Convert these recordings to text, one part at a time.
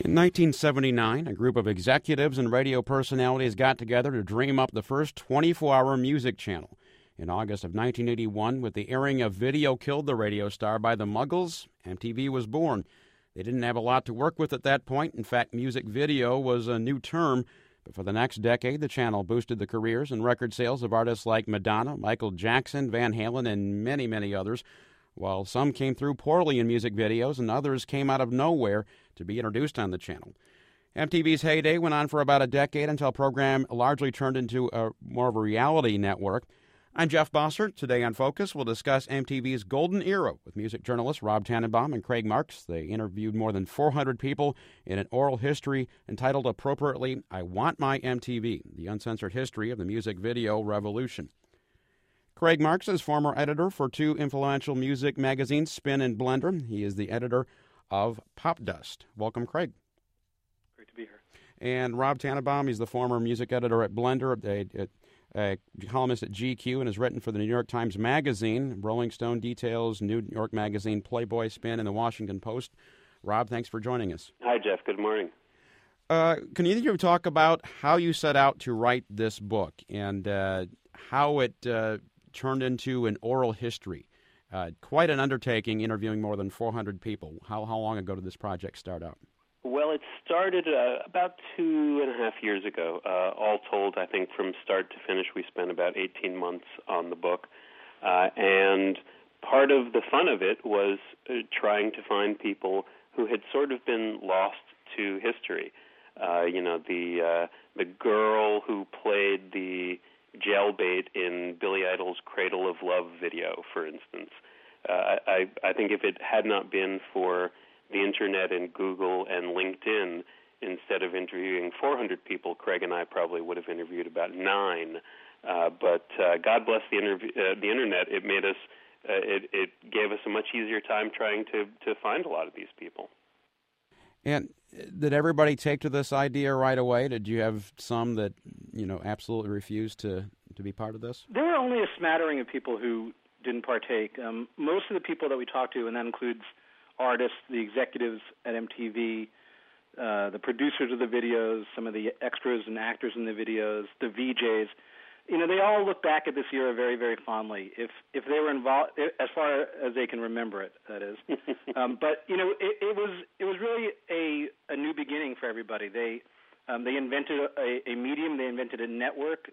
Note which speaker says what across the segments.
Speaker 1: In 1979, a group of executives and radio personalities got together to dream up the first 24-hour music channel. In August of 1981, with the airing of Video Killed the Radio Star by the Muggles, MTV was born. They didn't have a lot to work with at that point. In fact, music video was a new term. But for the next decade, the channel boosted the careers and record sales of artists like Madonna, Michael Jackson, Van Halen, and many, many others. While some came through poorly in music videos and others came out of nowhere to be introduced on the channel. MTV's heyday went on for about a decade until the program largely turned into more of a reality network. I'm Jeff Bossert. Today on Focus, we'll discuss MTV's golden era with music journalists Rob Tannenbaum and Craig Marks. They interviewed more than 400 people in an oral history entitled appropriately, I Want My MTV, the uncensored history of the music video revolution. Craig Marks is former editor for two influential music magazines, Spin and Blender. He is the editor of Pop Dust. Welcome, Craig.
Speaker 2: Great to be here.
Speaker 1: And Rob Tannenbaum, he's the former music editor at Blender, a columnist at GQ, and has written for the New York Times Magazine, Rolling Stone, Details, New York Magazine, Playboy, Spin, and the Washington Post. Rob, thanks for joining us.
Speaker 2: Hi, Jeff. Good morning.
Speaker 1: Can either of you talk about how you set out to write this book and how it turned into an oral history? Quite an undertaking, interviewing more than 400 people. How long ago did this project start out?
Speaker 2: Well, it started about 2.5 years ago. All told, I think from start to finish, we spent about 18 months on the book. And part of the fun of it was trying to find people who had sort of been lost to history. The girl who played the jailbait in Billy Idol's Cradle of Love video, for instance. I think if it had not been for the Internet and Google and LinkedIn, instead of interviewing 400 people, Craig and I probably would have interviewed about 9. But God bless the Internet. It made us. It gave us a much easier time trying to find a lot of these people.
Speaker 1: And did everybody take to this idea right away? Did you have some that absolutely refused to be part of this?
Speaker 3: There were only a smattering of people who didn't partake. Most of the people that we talked to, and that includes artists, the executives at MTV, the producers of the videos, some of the extras and actors in the videos, the VJs, they all look back at this era very, very fondly. If they were involved, as far as they can remember it, that is. But it was really a new beginning for everybody. They invented a medium. They invented a network.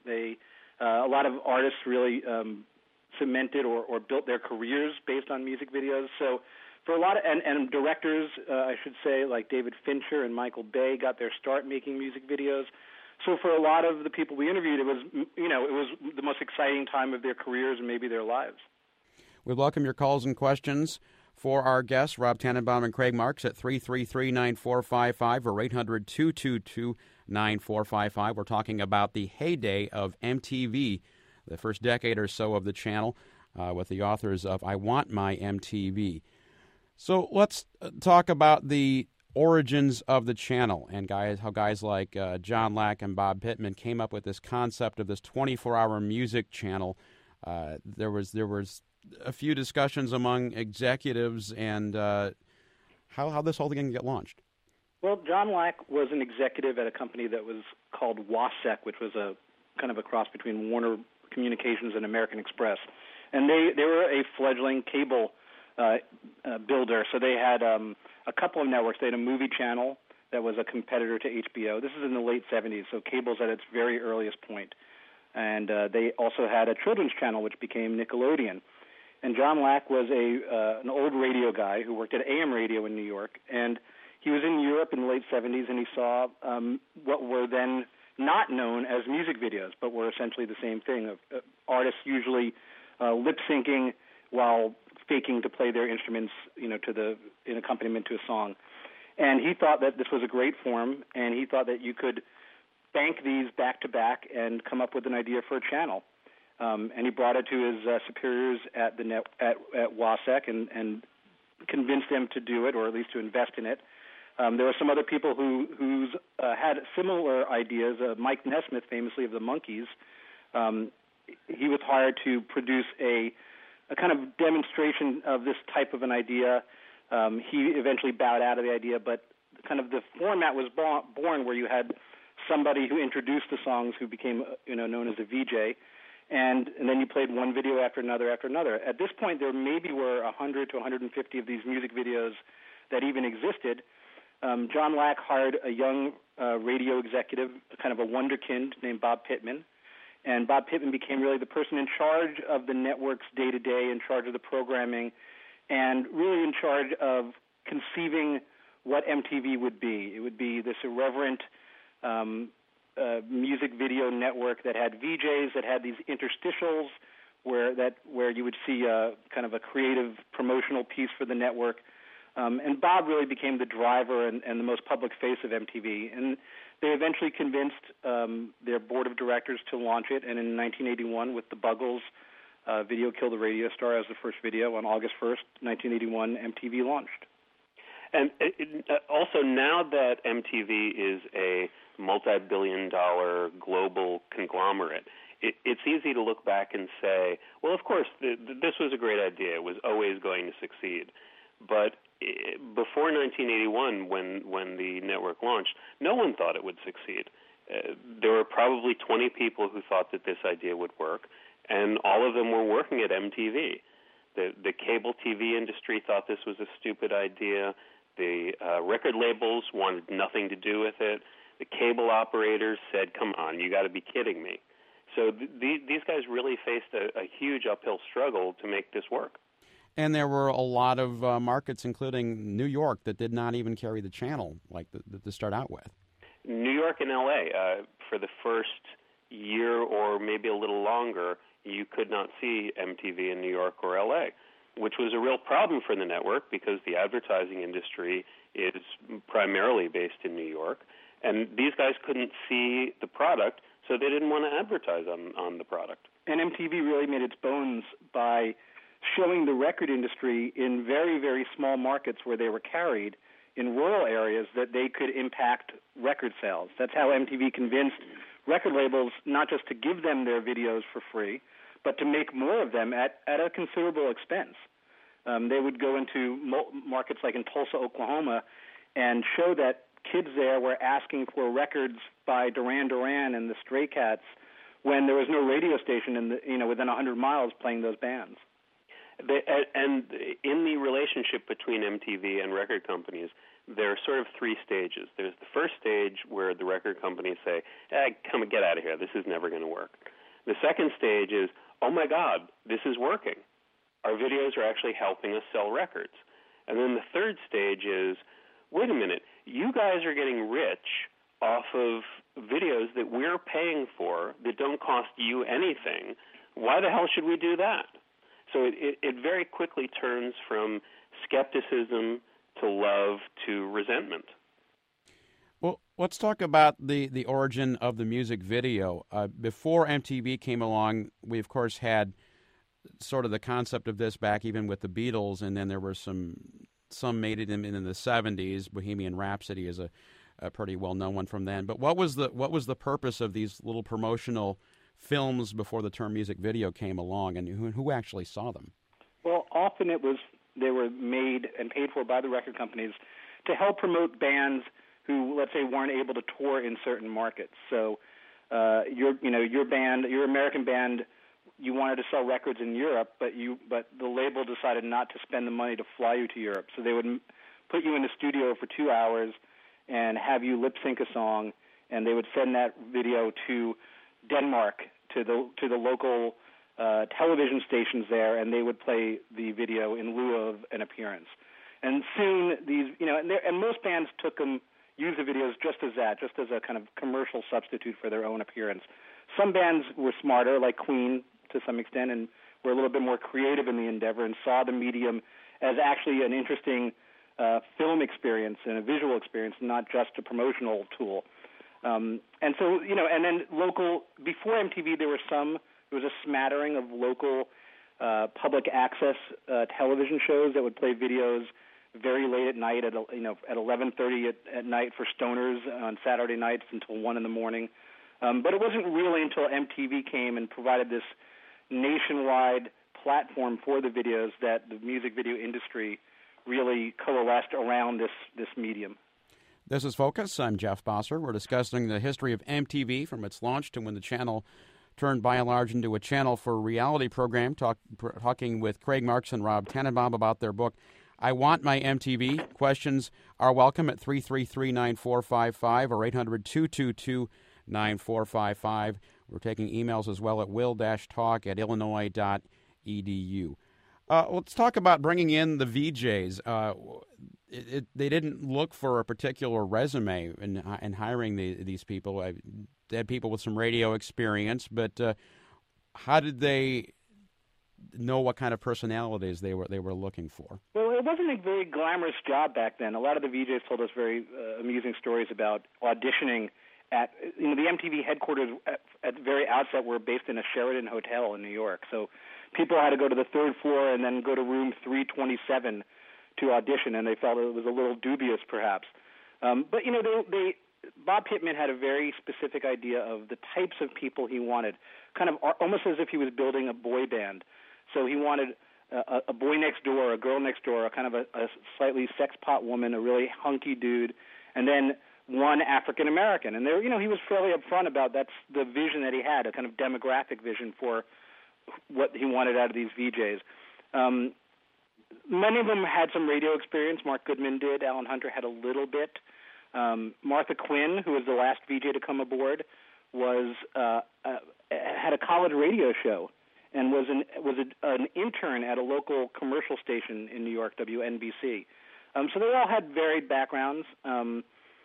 Speaker 3: A lot of artists really cemented or built their careers based on music videos. So for a lot of and directors, I should say, like David Fincher and Michael Bay, got their start making music videos. So for a lot of the people we interviewed, it was the most exciting time of their careers and maybe their lives.
Speaker 1: We welcome your calls and questions for our guests, Rob Tannenbaum and Craig Marks, at 333-9455 or 800-222-9455. We're talking about the heyday of MTV, the first decade or so of the channel, with the authors of I Want My MTV. So let's talk about the origins of the channel and how guys like John Lack and Bob Pittman came up with this concept of this 24-hour music channel. There was a few discussions among executives and how this whole thing can get launched.
Speaker 3: Well, John Lack was an executive at a company that was called WASEC, which was a kind of a cross between Warner Communications and American Express. And they were a fledgling cable builder. So they had a couple of networks. They had a movie channel that was a competitor to HBO. This is in the late 70s, so cable's at its very earliest point. And they also had a children's channel, which became Nickelodeon. And John Lack was an old radio guy who worked at AM radio in New York. And he was in Europe in the late 70s, and he saw what were then not known as music videos, but were essentially the same thing, of artists usually lip-syncing while faking to play their instruments, in accompaniment to a song. And he thought that this was a great form, and he thought that you could bank these back to back and come up with an idea for a channel. And he brought it to his superiors at WASEC and convinced them to do it, or at least to invest in it. There were some other people who had similar ideas. Mike Nesmith, famously of the Monkees, he was hired to produce a kind of demonstration of this type of an idea. He eventually bowed out of the idea, but kind of the format was born where you had somebody who introduced the songs who became known as a VJ, and then you played one video after another after another. At this point, there maybe were 100 to 150 of these music videos that even existed. John Lack hired a young radio executive, kind of a wonderkind named Bob Pittman, and Bob Pittman became really the person in charge of the network's day-to-day, in charge of the programming, and really in charge of conceiving what MTV would be. It would be this irreverent music video network that had VJs, that had these interstitials where you would see kind of a creative promotional piece for the network. And Bob really became the driver and the most public face of MTV. And they eventually convinced their board of directors to launch it. And in 1981, with the Buggles, Video Killed the Radio Star as the first video, on August 1st, 1981, MTV launched.
Speaker 2: And also, now that MTV is a multi-billion-dollar global conglomerate, it's easy to look back and say, well, of course, this was a great idea. It was always going to succeed. But before 1981, when the network launched, no one thought it would succeed. There were probably 20 people who thought that this idea would work, and all of them were working at MTV. The cable TV industry thought this was a stupid idea. The record labels wanted nothing to do with it. The cable operators said, come on, you got to be kidding me. So these guys really faced a huge uphill struggle to make this work.
Speaker 1: And there were a lot of markets, including New York, that did not even carry the channel like to start out with.
Speaker 2: New York and L.A., for the first year or maybe a little longer, you could not see MTV in New York or L.A., which was a real problem for the network because the advertising industry is primarily based in New York. And these guys couldn't see the product, so they didn't want to advertise on the product.
Speaker 3: And MTV really made its bones by showing the record industry in very, very small markets where they were carried in rural areas that they could impact record sales. That's how MTV convinced record labels not just to give them their videos for free, but to make more of them at a considerable expense. They would go into markets like in Tulsa, Oklahoma, and show that kids there were asking for records by Duran Duran and the Stray Cats when there was no radio station within 100 miles playing those bands.
Speaker 2: And in the relationship between MTV and record companies, there are sort of three stages. There's the first stage where the record companies say, come and get out of here, this is never going to work. The second stage is, oh my God, this is working. Our videos are actually helping us sell records. And then the third stage is, wait a minute, you guys are getting rich off of videos that we're paying for that don't cost you anything. Why the hell should we do that? So it very quickly turns from skepticism to love to resentment.
Speaker 1: Well, let's talk about the origin of the music video. Before MTV came along, we, of course, had sort of the concept of this back even with the Beatles, and then there were some made it in the 70s. Bohemian Rhapsody is a pretty well-known one from then. But what was the purpose of these little promotional films before the term music video came along, and who actually saw them?
Speaker 3: Well, often they were made and paid for by the record companies to help promote bands who, let's say, weren't able to tour in certain markets. So your band, your American band, you wanted to sell records in Europe, but the label decided not to spend the money to fly you to Europe. So they would put you in the studio for 2 hours and have you lip sync a song, and they would send that video to Denmark, to the local television stations there, and they would play the video in lieu of an appearance. And soon these, and most bands used the videos just as a kind of commercial substitute for their own appearance. Some bands were smarter, like Queen to some extent, and were a little bit more creative in the endeavor and saw the medium as actually an interesting film experience and a visual experience, not just a promotional tool. And so, and then before MTV, there was a smattering of local public access television shows that would play videos very late at night at 11:30 at night for stoners on Saturday nights until 1 in the morning. But it wasn't really until MTV came and provided this nationwide platform for the videos that the music video industry really coalesced around this medium.
Speaker 1: This is Focus. I'm Jeff Bosser. We're discussing the history of MTV from its launch to when the channel turned by and large into a channel for reality program, talking with Craig Marks and Rob Tannenbaum about their book, I Want My MTV. Questions are welcome at 333-9455 or 800-222-9455. We're taking emails as well at will-talk@illinois.edu. Let's talk about bringing in the VJs. They didn't look for a particular resume in hiring these people. They had people with some radio experience, but how did they know what kind of personalities they were looking for?
Speaker 3: Well, it wasn't a very glamorous job back then. A lot of the VJs told us very amusing stories about auditioning at the MTV headquarters at the very outset were based in a Sheraton hotel in New York. So people had to go to the third floor and then go to room 327 to audition, and they felt it was a little dubious, perhaps. But Bob Pittman had a very specific idea of the types of people he wanted, kind of almost as if he was building a boy band. So he wanted a boy next door, a girl next door, a kind of a slightly sex pot woman, a really hunky dude, and then one African American. And there, he was fairly upfront about that's the vision that he had, a kind of demographic vision for what he wanted out of these VJs. Many of them had some radio experience. Mark Goodman did. Alan Hunter had a little bit. Martha Quinn, who was the last VJ to come aboard, had a college radio show and was an intern at a local commercial station in New York, WNBC. So they all had varied backgrounds. And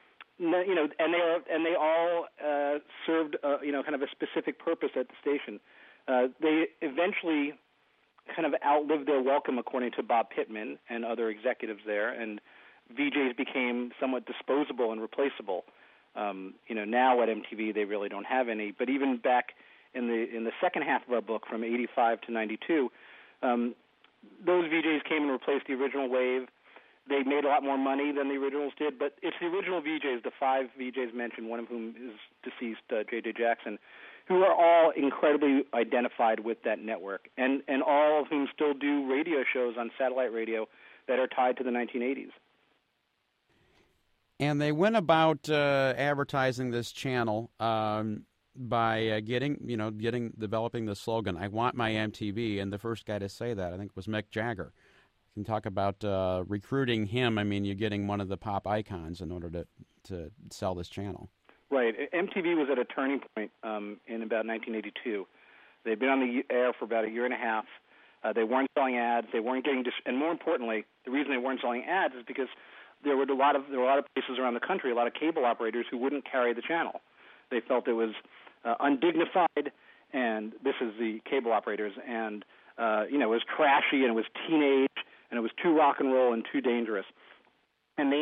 Speaker 3: they all served kind of a specific purpose at the station. They eventually kind of outlived their welcome, according to Bob Pittman and other executives there, and VJs became somewhat disposable and replaceable. Now at MTV they really don't have any, but even back in the second half of our book, from 85 to 92, those VJs came and replaced the original wave. They made a lot more money than the originals did, but it's the original VJs, the 5 VJs mentioned, one of whom is deceased, J.J. Jackson, who are all incredibly identified with that network, and all of whom still do radio shows on satellite radio that are tied to the 1980s.
Speaker 1: And they went about advertising this channel by developing the slogan, I Want My MTV, and the first guy to say that, I think, was Mick Jagger. You can talk about recruiting him. I mean, you're getting one of the pop icons in order to sell this channel. Right.
Speaker 3: MTV was at a turning point in about 1982. They'd been on the air for about a year and a half. They weren't selling ads. They weren't getting and more importantly, the reason they weren't selling ads is because there were a lot of places around the country, a lot of cable operators who wouldn't carry the channel. They felt it was undignified, and this is the cable operators, and it was trashy and it was teenage and it was too rock and roll and too dangerous. And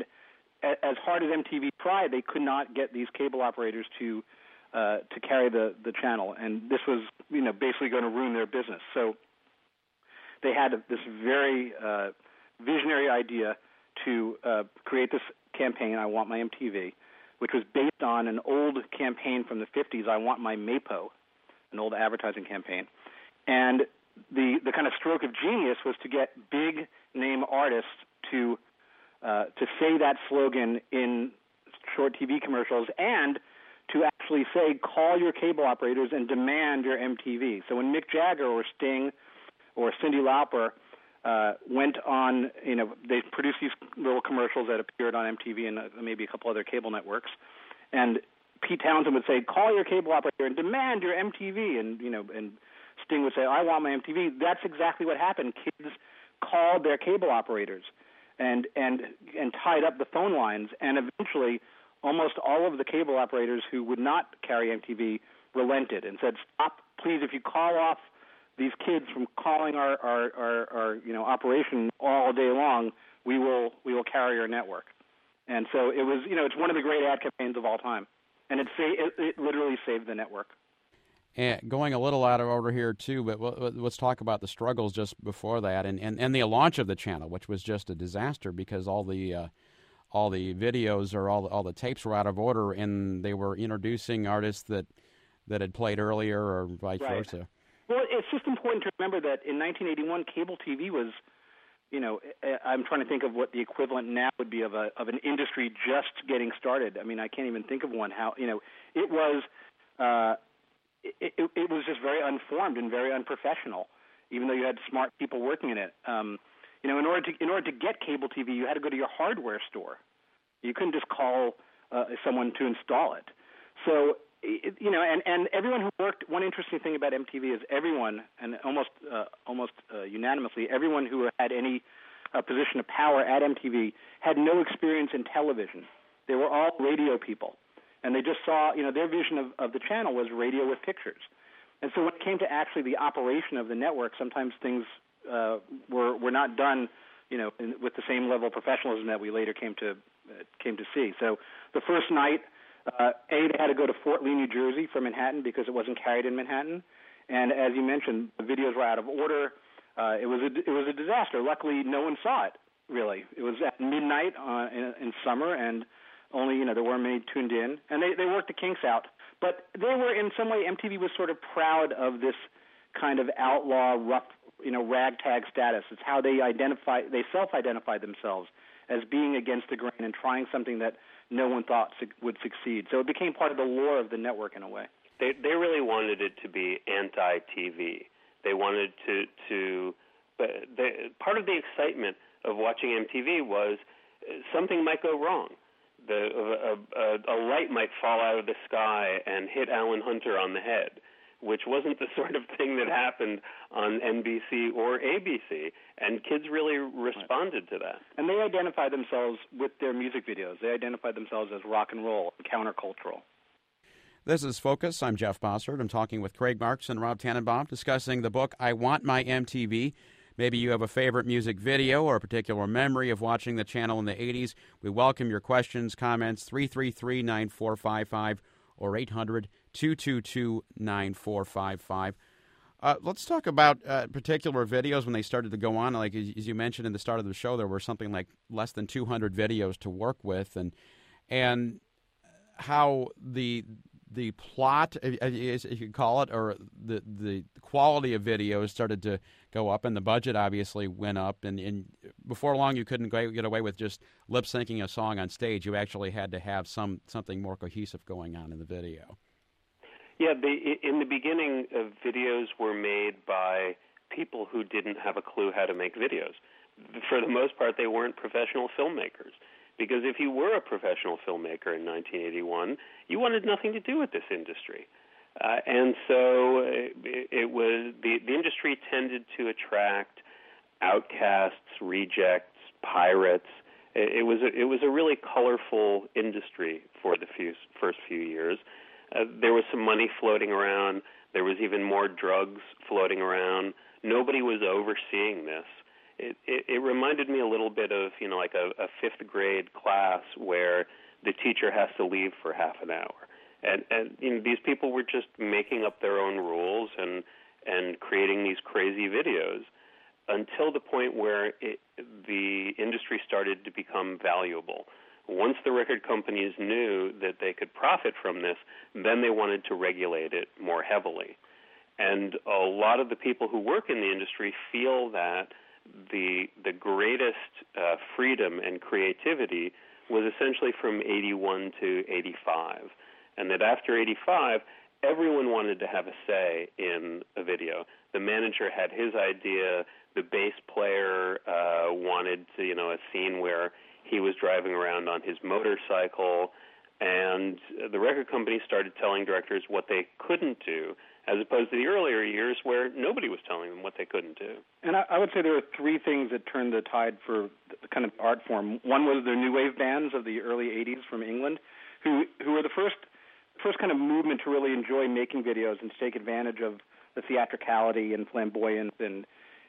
Speaker 3: as hard as MTV tried, they could not get these cable operators to carry the channel, and this was basically going to ruin their business. So they had this very visionary idea to create this campaign, I Want My MTV, which was based on an old campaign from the 50s, I Want My Mapo, an old advertising campaign. And the kind of stroke of genius was to get big name artists to say that slogan in short TV commercials, and to actually say, call your cable operators and demand your MTV. So when Mick Jagger or Sting or Cyndi Lauper went on, they produced these little commercials that appeared on MTV and maybe a couple other cable networks, and Pete Townsend would say, call your cable operator and demand your MTV, and Sting would say, I want my MTV. That's exactly what happened. Kids called their cable operators and tied up the phone lines, and eventually almost all of the cable operators who would not carry MTV relented and said, stop, please, if you call off these kids from calling our operation all day long, we will carry your network. And so it was, it's one of the great ad campaigns of all time, and it literally saved the network.
Speaker 1: And going a little out of order here too, but let's talk about the struggles just before that, and the launch of the channel, which was just a disaster because all the videos or all the tapes were out of order, and they were introducing artists that had played earlier or vice versa.
Speaker 3: Well, it's just important to remember that in 1981, cable TV was, I'm trying to think of what the equivalent now would be of an industry just getting started. I mean, I can't even think of one. How it was it was just very unformed and very unprofessional, even though you had smart people working in it. In order to get cable TV, you had to go to your hardware store. You couldn't just call someone to install it. So, and everyone who worked. One interesting thing about MTV is everyone, and almost unanimously, everyone who had any position of power at MTV had no experience in television. They were all radio people, and they just saw, their vision of the channel was radio with pictures. And so when it came to actually the operation of the network, sometimes things were not done, with the same level of professionalism that we later came to see. So the first night, they had to go to Fort Lee, New Jersey from Manhattan because it wasn't carried in Manhattan. And as you mentioned, the videos were out of order. It was a disaster. Luckily, no one saw it, really. It was at midnight in summer, and only, there weren't many tuned in. And they worked the kinks out. But they were, in some way, MTV was sort of proud of this kind of outlaw, rough, ragtag status. It's how they self-identified themselves as being against the grain and trying something that no one thought would succeed. So it became part of the lore of the network in a way.
Speaker 2: They really wanted it to be anti-TV. They wanted but part of the excitement of watching MTV was something might go wrong. A light might fall out of the sky and hit Alan Hunter on the head, which wasn't the sort of thing that happened on NBC or ABC, and kids really responded to that.
Speaker 3: And they identified themselves with their music videos. They identified themselves as rock and roll, countercultural.
Speaker 1: This is Focus. I'm Jeff Bossert. I'm talking with Craig Marks and Rob Tannenbaum, discussing the book, I Want My MTV. Maybe you have a favorite music video or a particular memory of watching the channel in the 80s. We welcome your questions, comments, 333-9455 or 800-222-9455. Let's talk about particular videos when they started to go on. Like, as you mentioned in the start of the show, there were something like less than 200 videos to work with, and how the plot, as you could call it, or the quality of videos started to go up, and the budget obviously went up. And before long, you couldn't get away with just lip syncing a song on stage. You actually had to have something more cohesive going on in the video.
Speaker 2: Yeah, in the beginning, videos were made by people who didn't have a clue how to make videos. For the most part, they weren't professional filmmakers. Because if you were a professional filmmaker in 1981, you wanted nothing to do with this industry. And so it was the industry tended to attract outcasts, rejects, pirates. It was a really colorful industry for the first few years. There was some money floating around. There was even more drugs floating around. Nobody was overseeing this. It reminded me a little bit of, like a fifth grade class where the teacher has to leave for half an hour. And these people were just making up their own rules and creating these crazy videos until the point where the industry started to become valuable. Once the record companies knew that they could profit from this, then they wanted to regulate it more heavily. And a lot of the people who work in the industry feel that the greatest freedom and creativity was essentially from 81 to 85, and that after 85, everyone wanted to have a say in a video. The manager had his idea. The bass player wanted to, a scene where he was driving around on his motorcycle, and the record company started telling directors what they couldn't do, as opposed to the earlier years where nobody was telling them what they couldn't do.
Speaker 3: And I would say there were three things that turned the tide for the kind of art form. One was the new wave bands of the early 80s from England, who were the first kind of movement to really enjoy making videos and to take advantage of the theatricality and flamboyance and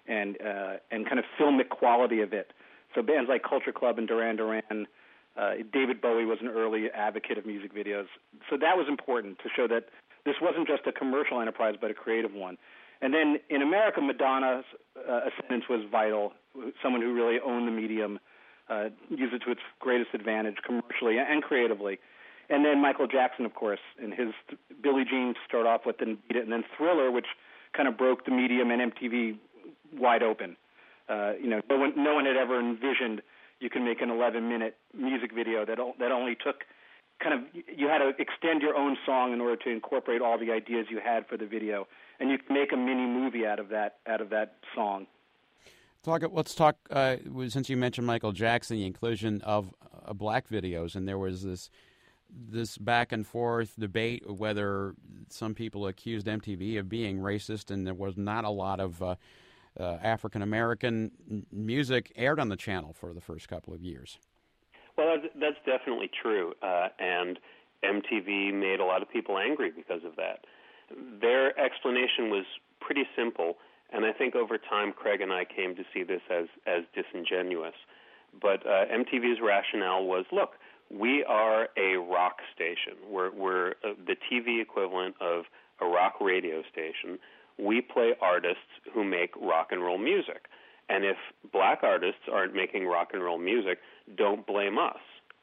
Speaker 3: kind of filmic quality of it. So bands like Culture Club and Duran Duran, David Bowie was an early advocate of music videos. So that was important to show that this wasn't just a commercial enterprise, but a creative one. And then in America, Madonna's ascendance was vital, someone who really owned the medium, used it to its greatest advantage commercially and creatively. And then Michael Jackson, of course, and his Billie Jean to start off with, and Beat It, and then Thriller, which kind of broke the medium and MTV wide open. No one had ever envisioned you can make an 11-minute music video that only took you had to extend your own song in order to incorporate all the ideas you had for the video, and you can make a mini movie out of that song.
Speaker 1: Let's talk. Since you mentioned Michael Jackson, the inclusion of black videos, and there was this back and forth debate whether some people accused MTV of being racist, and there was not a lot of African American music aired on the channel for the first couple of years.
Speaker 2: Well, that's definitely true, and MTV made a lot of people angry because of that. Their explanation was pretty simple, and I think over time Craig and I came to see this as disingenuous. But MTV's rationale was, look, we are a rock station. We're the TV equivalent of a rock radio station. We play artists who make rock and roll music. And if black artists aren't making rock and roll music, don't blame us.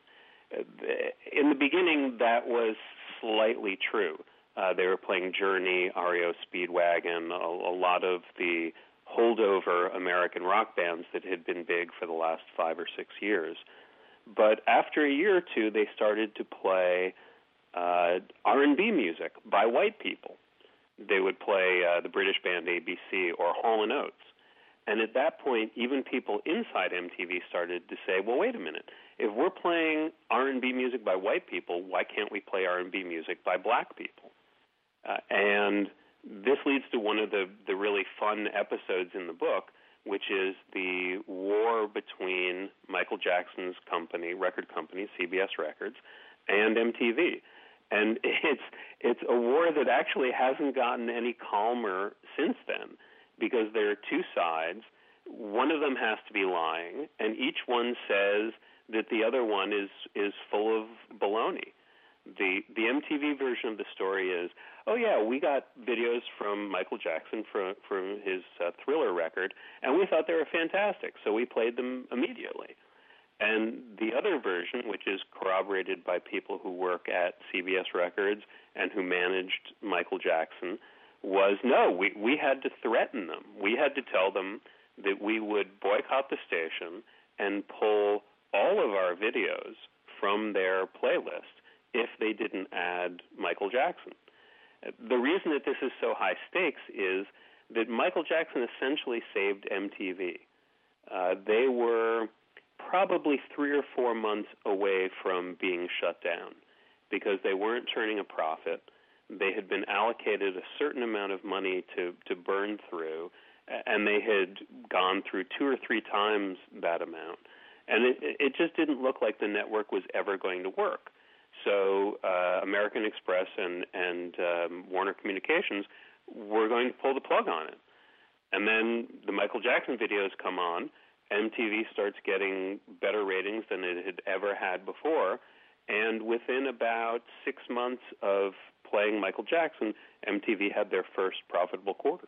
Speaker 2: In the beginning, that was slightly true. They were playing Journey, REO Speedwagon, a lot of the holdover American rock bands that had been big for the last 5 or 6 years. But after a year or two, they started to play R&B music by white people. They would play the British band ABC or Hall & Oates. And at that point, even people inside MTV started to say, well, wait a minute. If we're playing R&B music by white people, why can't we play R&B music by black people? And this leads to one of the really fun episodes in the book, which is the war between Michael Jackson's record company, CBS Records, and MTV. And it's a war that actually hasn't gotten any calmer since then, because there are two sides. One of them has to be lying, and each one says that the other one is full of baloney. The MTV version of the story is, oh yeah, we got videos from Michael Jackson from his Thriller record, and we thought they were fantastic, so we played them immediately. And the other version, which is corroborated by people who work at CBS Records and who managed Michael Jackson, was no, we had to threaten them. We had to tell them that we would boycott the station and pull all of our videos from their playlist if they didn't add Michael Jackson. The reason that this is so high stakes is that Michael Jackson essentially saved MTV. They were probably 3 or 4 months away from being shut down because they weren't turning a profit. They had been allocated a certain amount of money to burn through, and they had gone through 2 or 3 times that amount. And it just didn't look like the network was ever going to work. So American Express and Warner Communications were going to pull the plug on it. And then the Michael Jackson videos come on. MTV starts getting better ratings than it had ever had before. And within about 6 months of playing Michael Jackson, MTV had their first profitable quarter.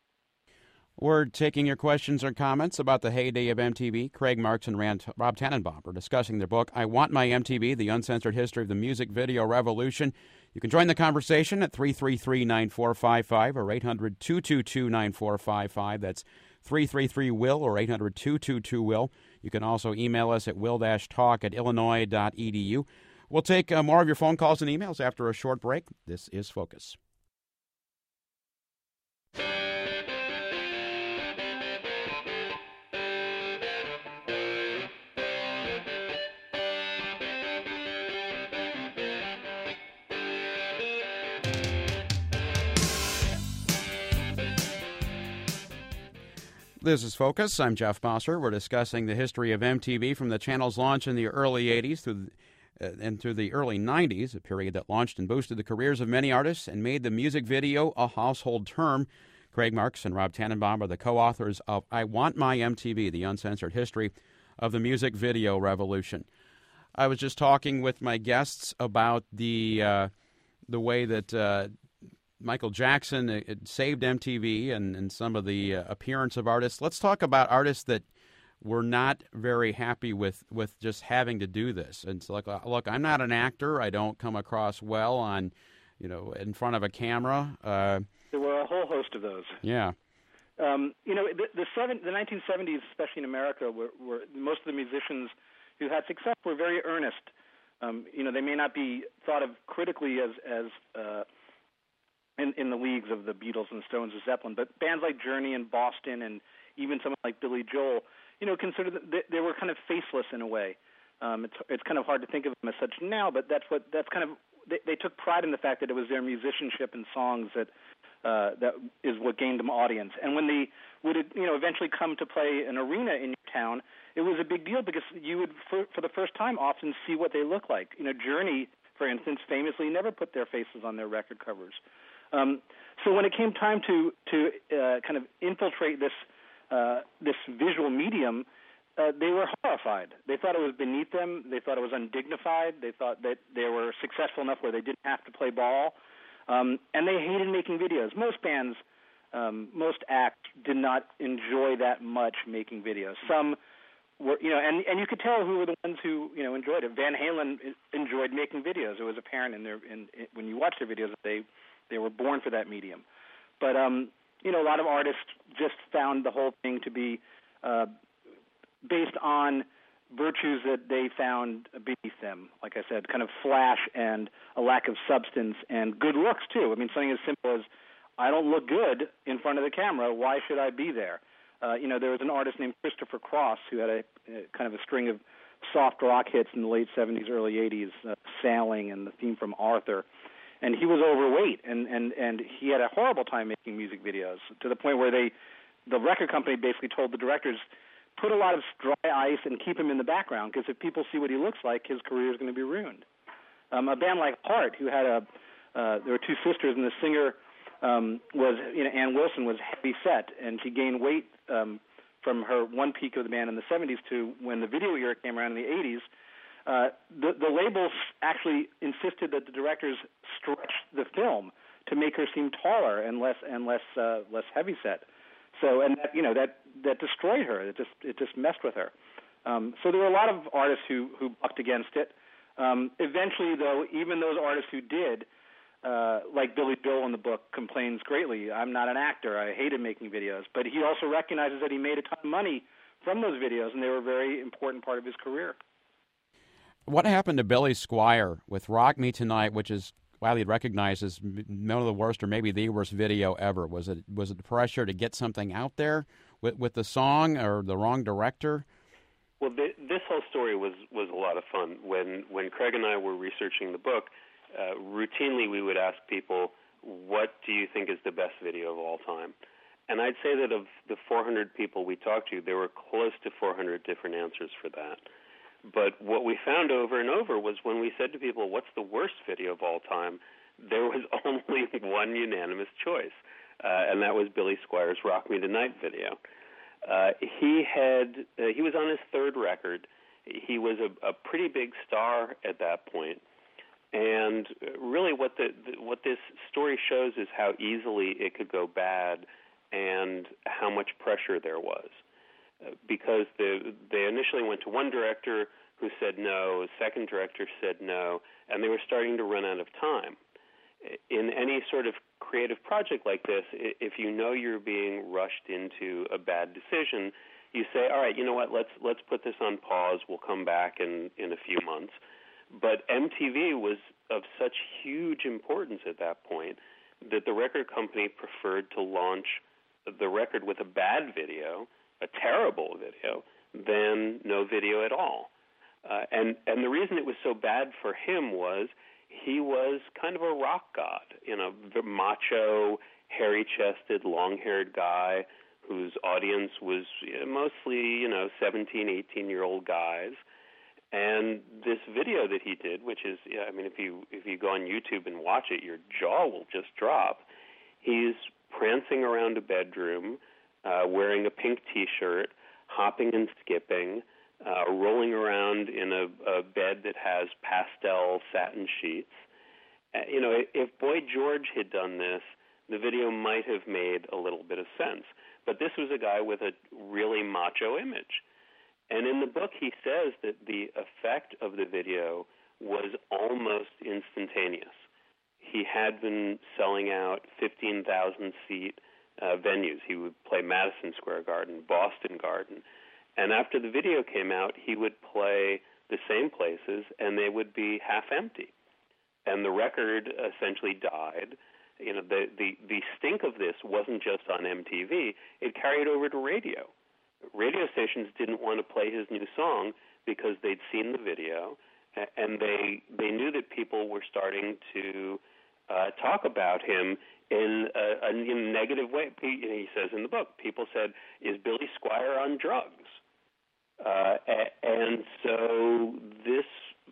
Speaker 1: We're taking your questions or comments about the heyday of MTV. Craig Marks and Rob Tannenbaum are discussing their book, I Want My MTV, The Uncensored History of the Music Video Revolution. You can join the conversation at 333-9455 or 800-222-9455. That's 333-WILL or 800-222-WILL. You can also email us at will-talk@illinois.edu. We'll take more of your phone calls and emails after a short break. This is Focus. This is Focus. I'm Jeff Bosser. We're discussing the history of MTV from the channel's launch in the early 80s through the early 90s, a period that launched and boosted the careers of many artists and made the music video a household term. Craig Marks and Rob Tannenbaum are the co-authors of I Want My MTV, The Uncensored History of the Music Video Revolution. I was just talking with my guests about the way that Michael Jackson saved MTV and some of the appearance of artists. Let's talk about artists that were not very happy with just having to do this. And it's like, look, I'm not an actor. I don't come across well on, in front of a camera.
Speaker 3: There were a whole host of those.
Speaker 1: Yeah.
Speaker 3: The 1970s, especially in America, were most of the musicians who had success were very earnest. They may not be thought of critically as in the leagues of the Beatles and the Stones or Zeppelin, but bands like Journey and Boston and even someone like Billy Joel, considered that they were kind of faceless in a way. It's kind of hard to think of them as such now, but they took pride in the fact that it was their musicianship and songs that is what gained them audience. And when they would eventually come to play an arena in your town, it was a big deal because you would for the first time often see what they look like. Journey, for instance, famously never put their faces on their record covers. So when it came time to kind of infiltrate this visual medium, they were horrified. They thought it was beneath them. They thought it was undignified. They thought that they were successful enough where they didn't have to play ball. And they hated making videos. Most bands, most acts did not enjoy that much making videos. Some were, and you could tell who were the ones who, enjoyed it. Van Halen enjoyed making videos. It was apparent when you watch their videos that they were born for that medium. But, a lot of artists just found the whole thing to be based on virtues that they found beneath them. Like I said, kind of flash and a lack of substance and good looks, too. I mean, something as simple as, I don't look good in front of the camera. Why should I be there? There was an artist named Christopher Cross who had a kind of a string of soft rock hits in the late 70s, early 80s, Sailing and the theme from Arthur. And he was overweight, and he had a horrible time making music videos, to the point where the record company basically told the directors, put a lot of dry ice and keep him in the background, because if people see what he looks like, his career is going to be ruined. A band like Heart, who had there were two sisters, and the singer was, Ann Wilson, was heavy set, and she gained weight from her one peak of the band in the 70s to when the video era came around in the 80s. The labels actually insisted that the directors stretch the film to make her seem taller and less heavy set. So, and that destroyed her. It just messed with her. So there were a lot of artists who bucked against it. Eventually, though, even those artists who did, like Billy Joel in the book, complains greatly. I'm not an actor. I hated making videos. But he also recognizes that he made a ton of money from those videos, and they were a very important part of his career.
Speaker 1: What happened to Billy Squier with Rock Me Tonight, which is widely recognized as one of the worst or maybe the worst video ever? Was it the pressure to get something out there with the song, or the wrong director?
Speaker 2: Well, this whole story was a lot of fun. When Craig and I were researching the book, routinely we would ask people, what do you think is the best video of all time? And I'd say that of the 400 people we talked to, there were close to 400 different answers for that. But what we found over and over was when we said to people, what's the worst video of all time, there was only one unanimous choice, and that was Billy Squier's Rock Me Tonight video. He was on his third record. He was a pretty big star at that point. And really what this story shows is how easily it could go bad and how much pressure there was. Because they initially went to one director who said no, a second director said no, and they were starting to run out of time. In any sort of creative project like this, if you know you're being rushed into a bad decision, you say, all right, you know what, let's put this on pause, we'll come back in a few months. But MTV was of such huge importance at that point that the record company preferred to launch the record with a bad video, a terrible video, than no video at all. And the reason it was so bad for him was he was kind of a rock god, the macho, hairy-chested, long-haired guy whose audience was mostly, 17, 18-year-old guys. And this video that he did, which is, if you go on YouTube and watch it, your jaw will just drop. He's prancing around a bedroom, wearing a pink T-shirt, hopping and skipping, rolling around in a bed that has pastel satin sheets. If Boy George had done this, the video might have made a little bit of sense. But this was a guy with a really macho image. And in the book, he says that the effect of the video was almost instantaneous. He had been selling out 15,000-seat venues. He would play Madison Square Garden, Boston Garden. And after the video came out, he would play the same places, and they would be half empty. And the record essentially died. You know, the stink of this wasn't just on MTV. It carried over to radio. Radio stations didn't want to play his new song because they'd seen the video, and they knew that people were starting to talk about him in a negative way. He says in the book, people said, "Is Billy Squier on drugs?" And so this,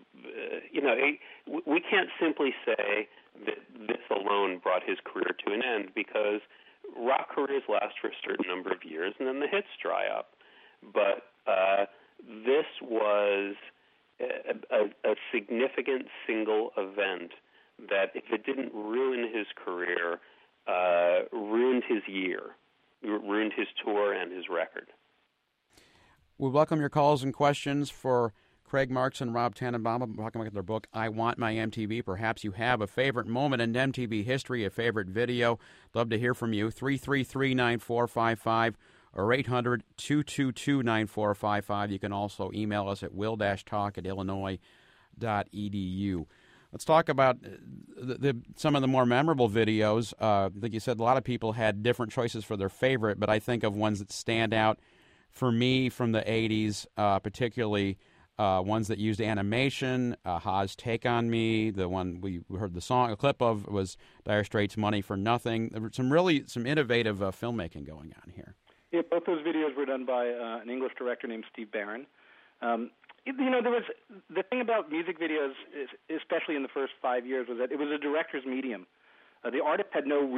Speaker 2: we can't simply say that this alone brought his career to an end, because rock careers last for a certain number of years and then the hits dry up. But this was a significant single event that, if it didn't ruin his career, ruined his year, ruined his tour and his record.
Speaker 1: We welcome your calls and questions for Craig Marks and Rob Tannenbaum. We're talking about their book, I Want My MTV. Perhaps you have a favorite moment in MTV history, a favorite video. Love to hear from you. 333-9455 or 800-222-9455. You can also email us at will-talk@illinois.edu. Let's talk about some of the more memorable videos. Like you said, a lot of people had different choices for their favorite, but I think of ones that stand out for me from the 80s, particularly ones that used animation. Ha's Take on Me, the one we heard a clip of was Dire Straits' Money for Nothing. There were some innovative filmmaking going on here.
Speaker 3: Yeah, both those videos were done by an English director named Steve Barron. There was the thing about music videos, especially in the first 5 years, was that it was a director's medium. The artist had no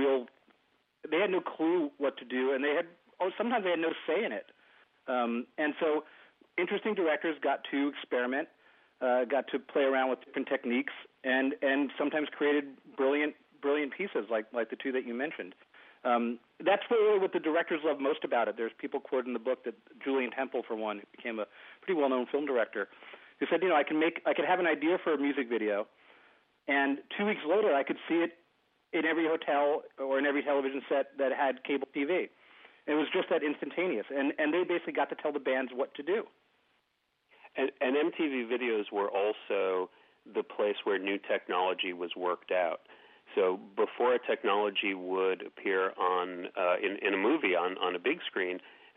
Speaker 3: clue what to do, and sometimes they had no say in it. And so interesting directors got to experiment, got to play around with different techniques, and sometimes created brilliant pieces like the two that you mentioned. That's really what the directors love most about it. There's people quoted in the book that Julian Temple, for one, who became a pretty well-known film director, who said, I could have an idea for a music video, and 2 weeks later I could see it in every hotel or in every television set that had cable TV. It was just that instantaneous, and they basically got to tell the bands what to do.
Speaker 2: And MTV videos were also the place where new technology was worked out. So before a technology would appear on in a movie on a big screen,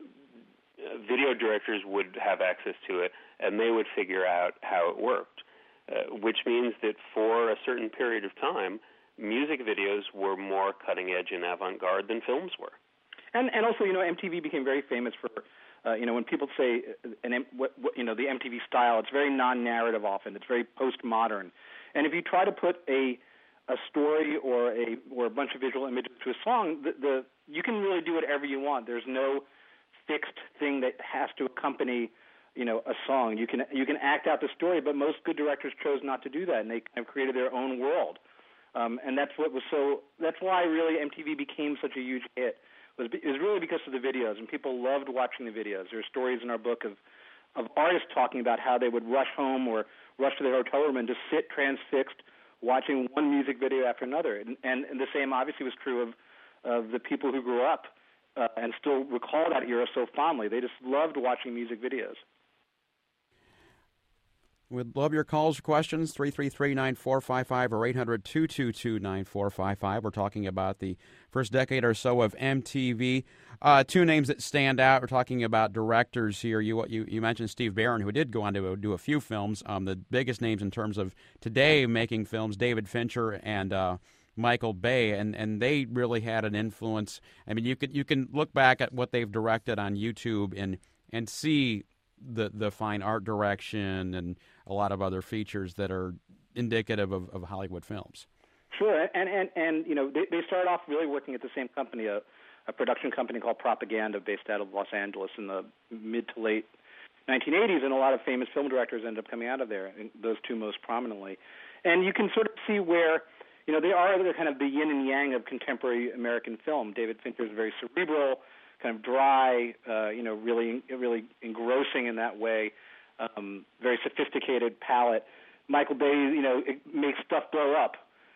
Speaker 2: video directors would have access to it, and they would figure out how it worked, which means that for a certain period of time, music videos were more cutting-edge and avant-garde than films were.
Speaker 3: And also, MTV became very famous for, when people say, the MTV style, it's very non-narrative often. It's very postmodern. And if you try to put a story or a bunch of visual images to a song, you can really do whatever you want. There's no fixed thing that has to accompany, a song. You can act out the story, but most good directors chose not to do that, and they kind of created their own world. And that's why really MTV became such a huge hit. It was really because of the videos, and people loved watching the videos. There are stories in our book of artists talking about how they would rush home or rush to their hotel room and just sit transfixed watching one music video after another. And the same obviously was true of the people who grew up and still recall that era so fondly. They just loved watching music videos.
Speaker 1: We'd love your calls or questions, 333-9455 or 800-222-9455. We're talking about the first decade or so of MTV. Two names that stand out. We're talking about directors here. You mentioned Steve Barron, who did go on to do a few films. The biggest names in terms of today making films, David Fincher and Michael Bay, and they really had an influence. I mean, you can look back at what they've directed on YouTube and see the fine art direction and a lot of other features that are indicative of Hollywood films.
Speaker 3: Sure, and they started off really working at the same company, a production company called Propaganda, based out of Los Angeles in the mid to late 1980s, and a lot of famous film directors ended up coming out of there, and those two most prominently. And you can sort of see where, they are the kind of the yin and yang of contemporary American film. David Fincher is very cerebral, kind of dry, really engrossing in that way, very sophisticated palette. Michael Bay, it makes stuff blow up.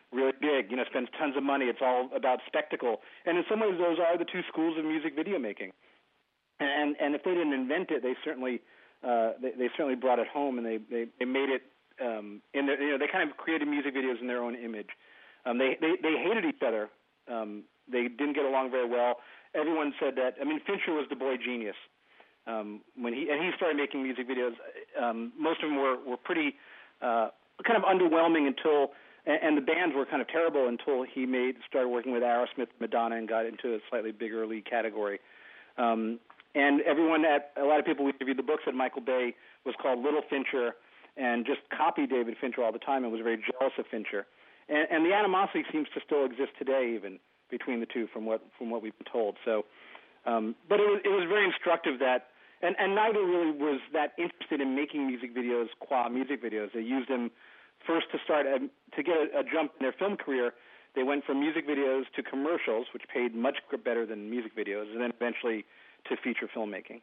Speaker 3: really big, spends tons of money. It's all about spectacle. And in some ways, those are the two schools of music video making. And if they didn't invent it, they certainly brought it home, and they made it in their, they kind of created music videos in their own image. They hated each other. They didn't get along very well. Everyone said that. I mean, Fincher was the boy genius. When he started making music videos, most of them were pretty kind of underwhelming until, and the bands were kind of terrible until he started working with Aerosmith, Madonna, and got into a slightly bigger league category. And a lot of people who reviewed the books said Michael Bay was called Little Fincher and just copied David Fincher all the time and was very jealous of Fincher. And the animosity seems to still exist today, even between the two, from what we've been told. So, but it was very instructive that, and neither really was that interested in making music videos qua music videos. They used them first to get a jump in their film career. They went from music videos to commercials, which paid much better than music videos, and then eventually to feature filmmaking.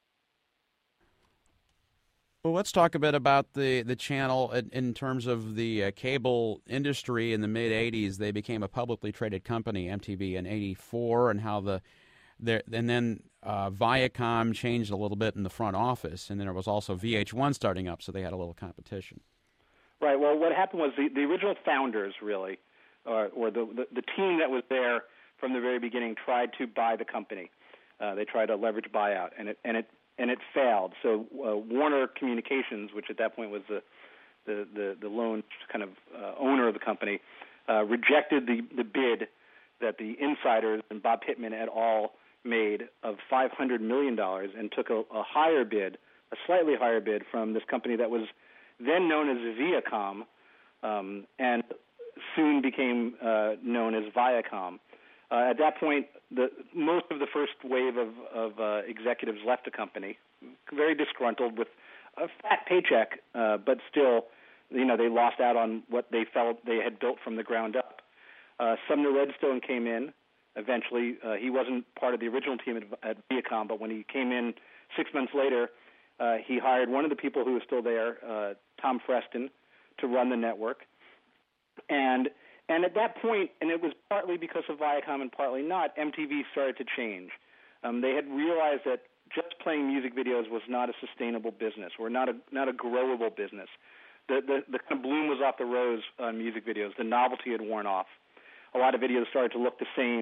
Speaker 1: Well, let's talk a bit about the channel in terms of the cable industry. In the mid-'80s, they became a publicly traded company, MTV, in '84, and how and then Viacom changed a little bit in the front office, and then there was also VH1 starting up, so they had a little competition.
Speaker 3: Right. Well, what happened was the original founders, really, or the team that was there from the very beginning, tried to buy the company. They tried a leverage buyout, and it failed. So Warner Communications, which at that point was the lone kind of owner of the company, rejected the bid that the insiders and Bob Pittman et al. Made of $500 million and took a higher bid, a slightly higher bid from this company that was then known as Viacom, and soon became known as Viacom. At that point, most of the first wave of executives left the company, very disgruntled with a fat paycheck, but still, they lost out on what they felt they had built from the ground up. Sumner Redstone came in. Eventually, he wasn't part of the original team at Viacom, but when he came in 6 months later, he hired one of the people who was still there, Tom Freston, to run the network. And at that point, and it was partly because of Viacom and partly not, MTV started to change. They had realized that just playing music videos was not a sustainable business, or not a growable business. The kind of bloom was off the rose on music videos. The novelty had worn off. A lot of videos started to look the same.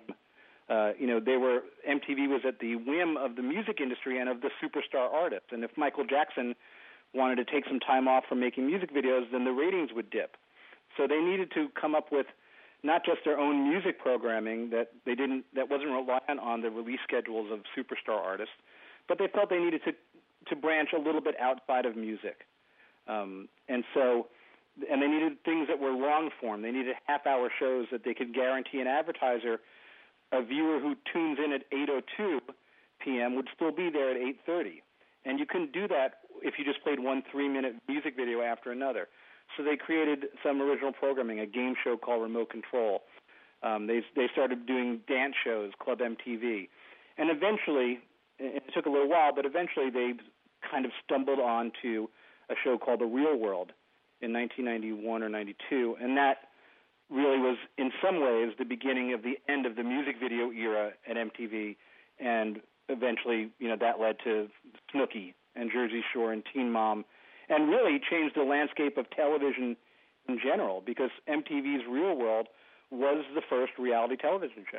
Speaker 3: MTV was at the whim of the music industry and of the superstar artists. And if Michael Jackson wanted to take some time off from making music videos, then the ratings would dip. So they needed to come up with not just their own music programming that wasn't reliant on the release schedules of superstar artists, but they felt they needed to branch a little bit outside of music. And they needed things that were long form. They needed half-hour shows that they could guarantee an advertiser, a viewer who tunes in at 8:02 p.m. would still be there at 8:30. And you couldn't do that if you just played one 3-minute music video after another. So they created some original programming, a game show called Remote Control. They started doing dance shows, Club MTV. And eventually, it took a little while, but eventually they kind of stumbled onto a show called The Real World in 1991 or 92, and that really was, in some ways, the beginning of the end of the music video era at MTV, and eventually, that led to Snooki and Jersey Shore and Teen Mom, and really changed the landscape of television in general, because MTV's Real World was the first reality television show.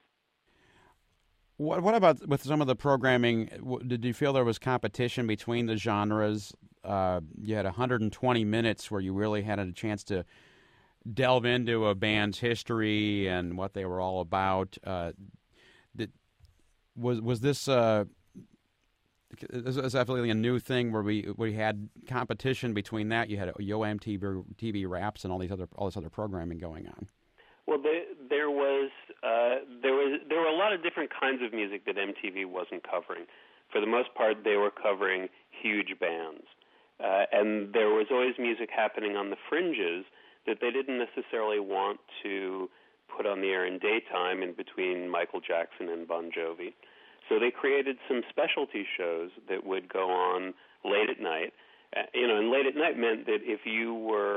Speaker 1: What about with some of the programming? Did you feel there was competition between the genres? You had 120 minutes where you really had a chance to delve into a band's history and what they were all about. Was this definitely a new thing where we had competition between that? You had Yo MTV Raps and all this other programming going on.
Speaker 2: Well, there were a lot of different kinds of music that MTV wasn't covering. For the most part, they were covering huge bands, and there was always music happening on the fringes that they didn't necessarily want to put on the air in daytime in between Michael Jackson and Bon Jovi. So they created some specialty shows that would go on late at night. And late at night meant that if you were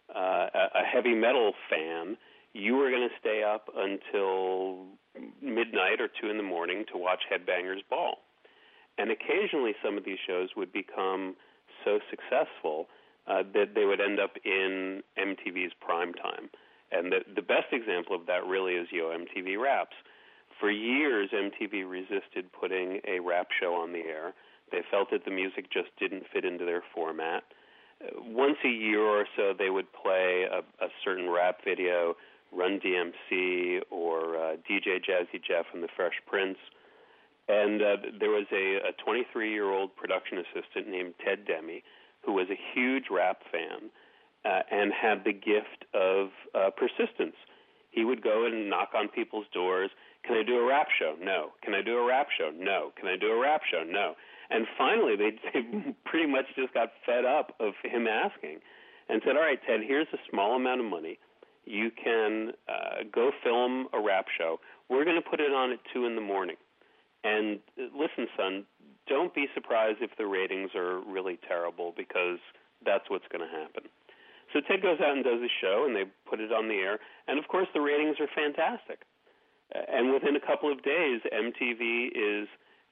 Speaker 2: a heavy metal fan, you were going to stay up until midnight or 2 in the morning to watch Headbangers Ball. And occasionally some of these shows would become so successful that they would end up in MTV's prime time. And the best example of that really is Yo MTV Raps. For years, MTV resisted putting a rap show on the air. They felt that the music just didn't fit into their format. Once a year or so, they would play a certain rap video, Run DMC or DJ Jazzy Jeff and the Fresh Prince. And there was a 23-year-old production assistant named Ted Demme who was a huge rap fan and had the gift of persistence. He would go and knock on people's doors. Can I do a rap show? No. Can I do a rap show? No. Can I do a rap show? No. And finally, they pretty much just got fed up of him asking and said, all right, Ted, here's a small amount of money. You can go film a rap show. We're going to put it on at 2 in the morning. And listen, son, don't be surprised if the ratings are really terrible, because that's what's going to happen. So Ted goes out and does a show, and they put it on the air. And, of course, the ratings are fantastic. And within a couple of days, MTV is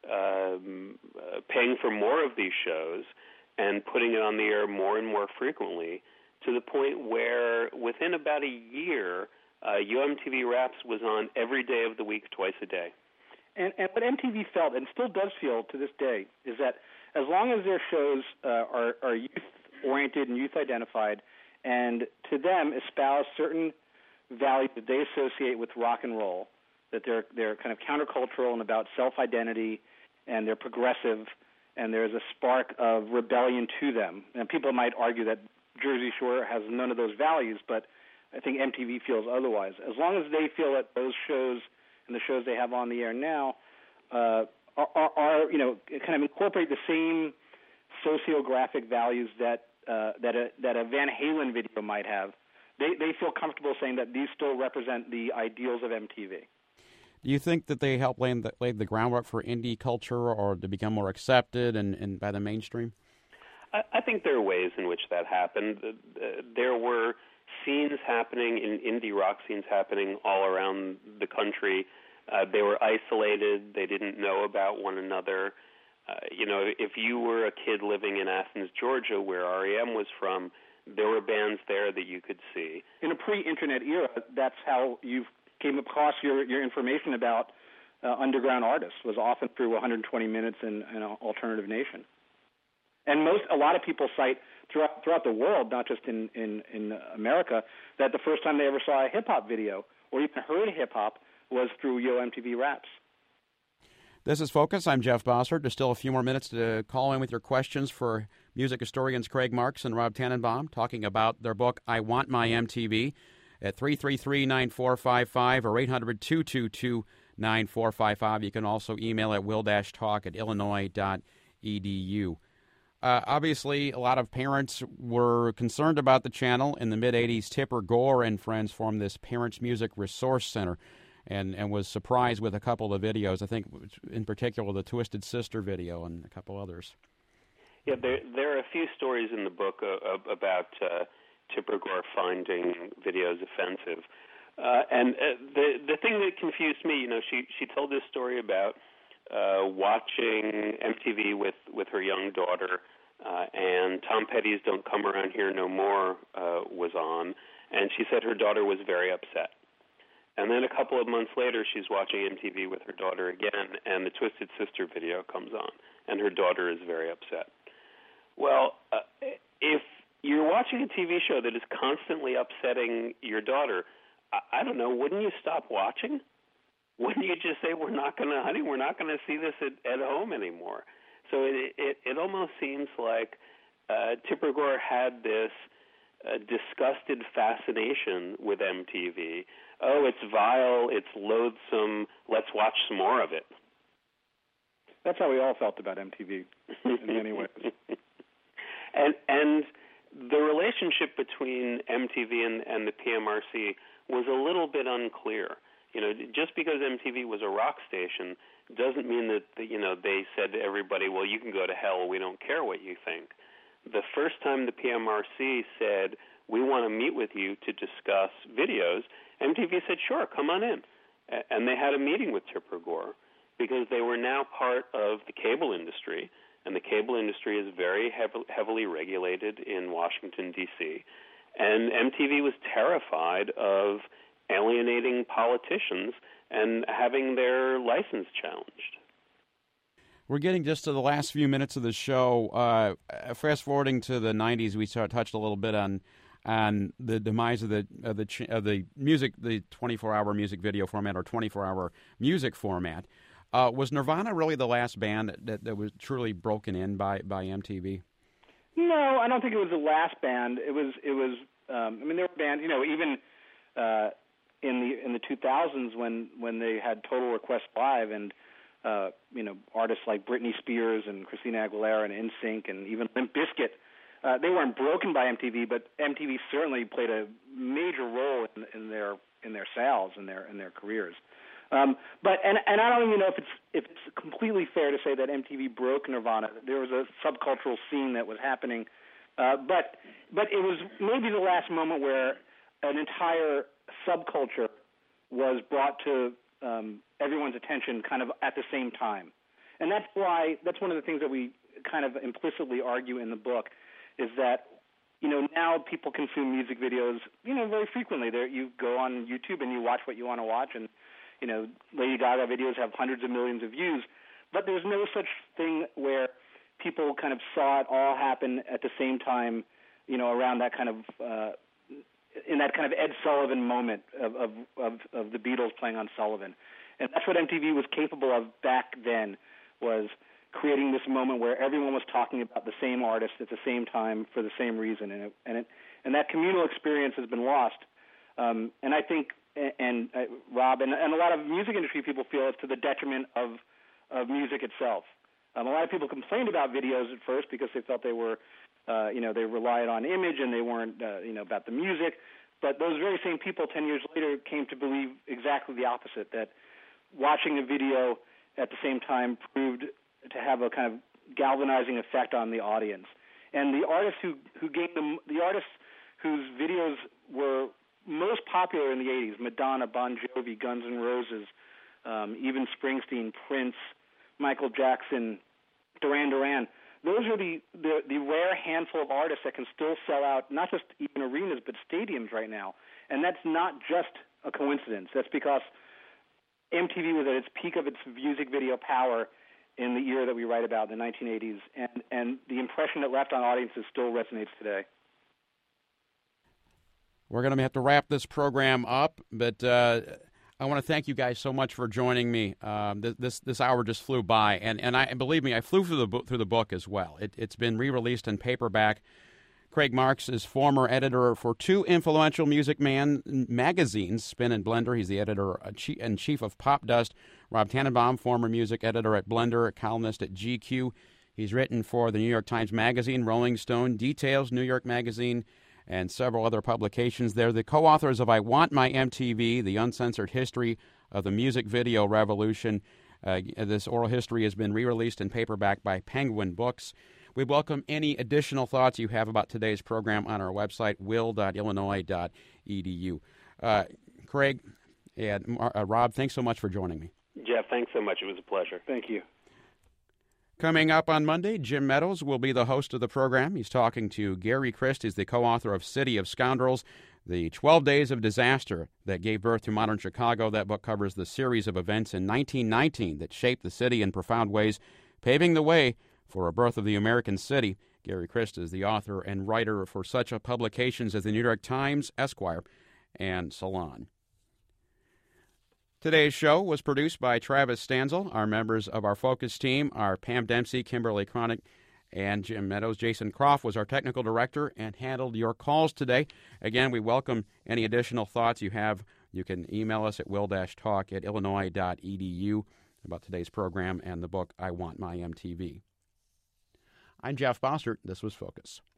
Speaker 2: paying for more of these shows and putting it on the air more and more frequently, to the point where within about a year, Yo MTV Raps was on every day of the week, twice a day.
Speaker 3: And what MTV felt, and still does feel to this day, is that as long as their shows are youth-oriented and youth-identified, and to them espouse certain values that they associate with rock and roll, that they're kind of countercultural and about self-identity, and they're progressive, and there's a spark of rebellion to them. And people might argue that Jersey Shore has none of those values, but I think MTV feels otherwise. As long as they feel that those shows and the shows they have on the air now are kind of incorporate the same sociographic values that a Van Halen video might have, they feel comfortable saying that these still represent the ideals of MTV.
Speaker 1: Do you think that they help lay the groundwork for indie culture, or to become more accepted and by the mainstream?
Speaker 2: I think there are ways in which that happened. There were scenes happening, in indie rock scenes happening all around the country. They were isolated. They didn't know about one another. If you were a kid living in Athens, Georgia, where REM was from, there were bands there that you could see.
Speaker 3: In a pre-internet era, that's how you came across your information about underground artists, was often through 120 Minutes and Alternative Nation. And a lot of people cite throughout the world, not just in America, that the first time they ever saw a hip-hop video or even heard hip-hop was through Yo MTV Raps.
Speaker 1: This is Focus. I'm Jeff Bossert. There's still a few more minutes to call in with your questions for music historians Craig Marks and Rob Tannenbaum, talking about their book, I Want My MTV, at 333-9455 or 800-222-9455. You can also email at will-talk@illinois.edu. Obviously, a lot of parents were concerned about the channel. In the mid-'80s, Tipper Gore and friends formed this Parents Music Resource Center and was surprised with a couple of videos, I think in particular the Twisted Sister video and a couple others.
Speaker 2: Yeah, there are a few stories in the book about Tipper Gore finding videos offensive. And the thing that confused me, she told this story about watching MTV with her young daughter, and Tom Petty's Don't Come Around Here No More was on, and she said her daughter was very upset. And then a couple of months later, she's watching MTV with her daughter again, and the Twisted Sister video comes on, and her daughter is very upset. Well, if you're watching a TV show that is constantly upsetting your daughter, I don't know, wouldn't you stop watching? Wouldn't you just say, we're not going to see this at home anymore? So it almost seems like Tipper Gore had this disgusted fascination with MTV. Oh, it's vile, it's loathsome, let's watch some more of it.
Speaker 3: That's how we all felt about MTV in many ways.
Speaker 2: And the relationship between MTV and the PMRC was a little bit unclear. Just because MTV was a rock station doesn't mean that they said to everybody, well, you can go to hell, we don't care what you think. The first time the PMRC said, we want to meet with you to discuss videos. MTV said, sure, come on in. And they had a meeting with Tipper Gore because they were now part of the cable industry, and the cable industry is very heavily regulated in Washington, D.C., and MTV was terrified of alienating politicians and having their license challenged.
Speaker 1: We're getting just to the last few minutes of the show. Fast forwarding to the 90s, we touched a little bit on the demise of the music, the 24-hour music video format or 24-hour music format. Was Nirvana really the last band that was truly broken in by MTV?
Speaker 3: No, I don't think it was the last band. It was. I mean, there were bands, even in the 2000s when they had Total Request Live and artists like Britney Spears and Christina Aguilera and NSYNC and even Limp Bizkit. They weren't broken by MTV, but MTV certainly played a major role in their sales and their careers. But I don't even know if it's completely fair to say that MTV broke Nirvana. There was a subcultural scene that was happening, but it was maybe the last moment where an entire subculture was brought to everyone's attention kind of at the same time, and that's one of the things that we kind of implicitly argue in the book is that now people consume music videos very frequently. You go on YouTube and you watch what you want to watch, and Lady Gaga videos have hundreds of millions of views, but there's no such thing where people kind of saw it all happen at the same time, around that kind of in that kind of Ed Sullivan moment of the Beatles playing on Sullivan. And that's what MTV was capable of back then, was creating this moment where everyone was talking about the same artist at the same time for the same reason, and that communal experience has been lost. And I think, Rob, and a lot of music industry people feel it's to the detriment of music itself. A lot of people complained about videos at first because they felt they were, they relied on image and they weren't, about the music. But those very same people 10 years later came to believe exactly the opposite, that watching a video at the same time proved to have a kind of galvanizing effect on the audience. And the artists the artists whose videos were most popular in the 80s, Madonna, Bon Jovi, Guns N' Roses, even Springsteen, Prince, Michael Jackson, Duran Duran, those are the rare handful of artists that can still sell out not just even arenas but stadiums right now. And that's not just a coincidence. That's because MTV was at its peak of its music video power in the era that we write about, the 1980s, and the impression it left on audiences still resonates today.
Speaker 1: We're going to have to wrap this program up, but I want to thank you guys so much for joining me. This hour just flew by, and I believe me, I flew through the book as well. It's been re-released in paperback. Craig Marks is former editor for two influential music magazines, Spin and Blender. He's the editor-in-chief of Pop Dust. Rob Tannenbaum, former music editor at Blender, a columnist at GQ. He's written for the New York Times Magazine, Rolling Stone, Details, New York Magazine, and several other publications. They're the co-authors of I Want My MTV, The Uncensored History of the Music Video Revolution. This oral history has been re-released in paperback by Penguin Books. We welcome any additional thoughts you have about today's program on our website, will.illinois.edu. Craig and Rob, thanks so much for joining me.
Speaker 2: Jeff, thanks so much. It was a pleasure.
Speaker 3: Thank you.
Speaker 1: Coming up on Monday, Jim Meadows will be the host of the program. He's talking to Gary Christ. He's the co-author of City of Scoundrels, the 12 Days of Disaster that gave birth to modern Chicago. That book covers the series of events in 1919 that shaped the city in profound ways, paving the way for a birth of the American city. Gary Christ is the author and writer for such publications as the New York Times, Esquire, and Salon. Today's show was produced by Travis Stanzel. Our members of our focus team are Pam Dempsey, Kimberly Cronick, and Jim Meadows. Jason Croft was our technical director and handled your calls today. Again, we welcome any additional thoughts you have. You can email us at will-talk@illinois.edu about today's program and the book I Want My MTV. I'm Jeff Bossert. This was Focus.